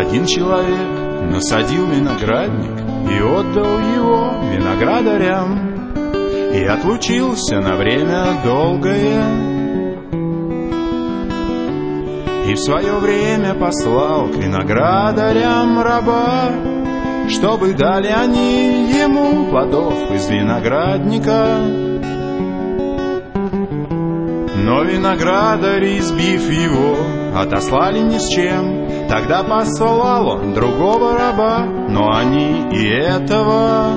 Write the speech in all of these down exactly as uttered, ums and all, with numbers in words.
Один человек насадил виноградник и отдал его виноградарям, и отлучился на время долгое. И в свое время послал к виноградарям раба, чтобы дали они ему плодов из виноградника. Но виноградари, избив его, отослали ни с чем. Тогда послал он другого раба, но они и этого,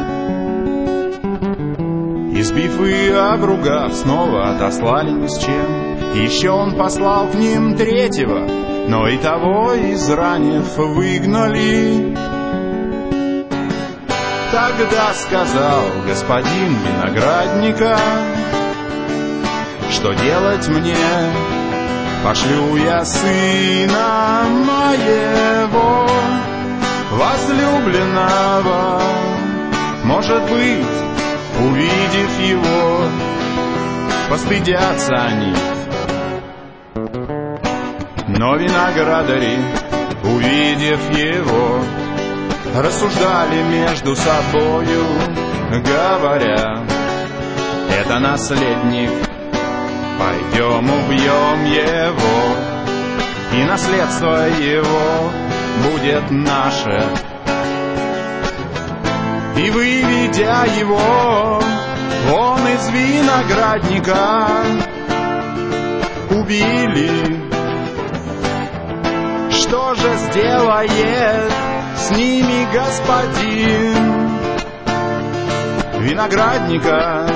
избив и обругав, снова отослали ни с чем. Еще он послал к ним третьего, но и того, изранив, выгнали. Тогда сказал господин виноградника: что делать мне? Пошлю я сына моего, возлюбленного. Может быть, увидев его, постыдятся они. Но виноградари, увидев его, рассуждали между собою, говоря: это наследник, пойдем убьем его, и наследство его будет наше. И выведя его вон из виноградника, убили. Что же сделает с ними господин виноградника?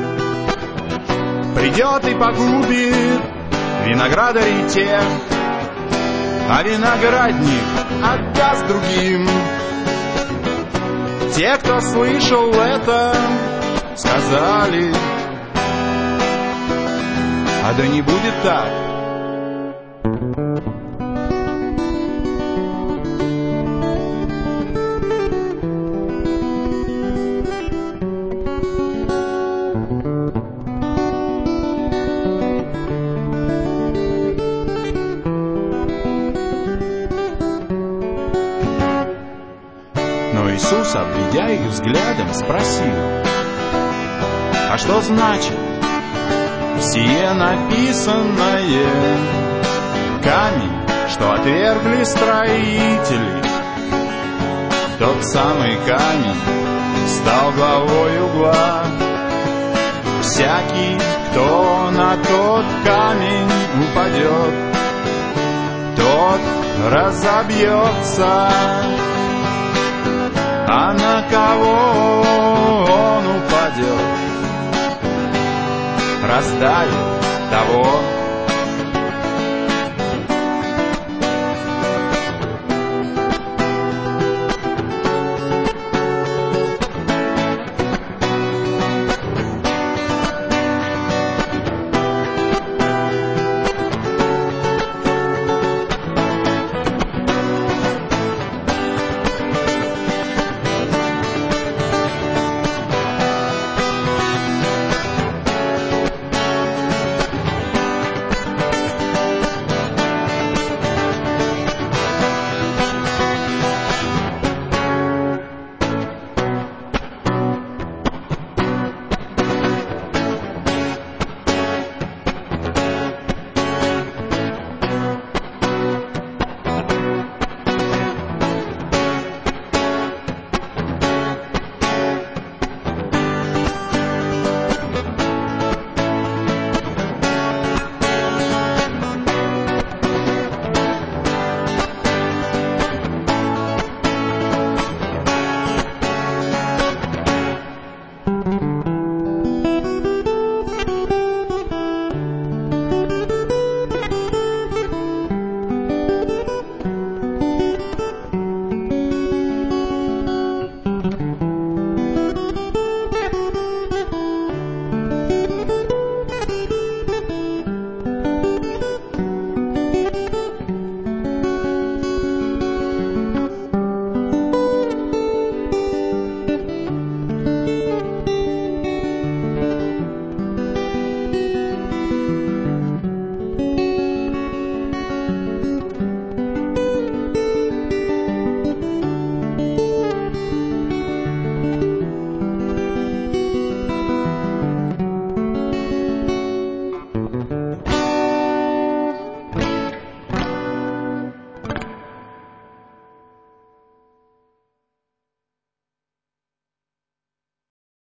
Придет и погубит виноградарей тех, а виноградник отдаст другим. Те, кто слышал это, сказали: а да не будет так. Но Иисус, обведя их взглядом, спросил: а что значит сие написанное? Камень, что отвергли строители, тот самый камень стал главой угла. Всякий, кто на тот камень упадет, тот разобьется. А на кого он упадет, раздавит того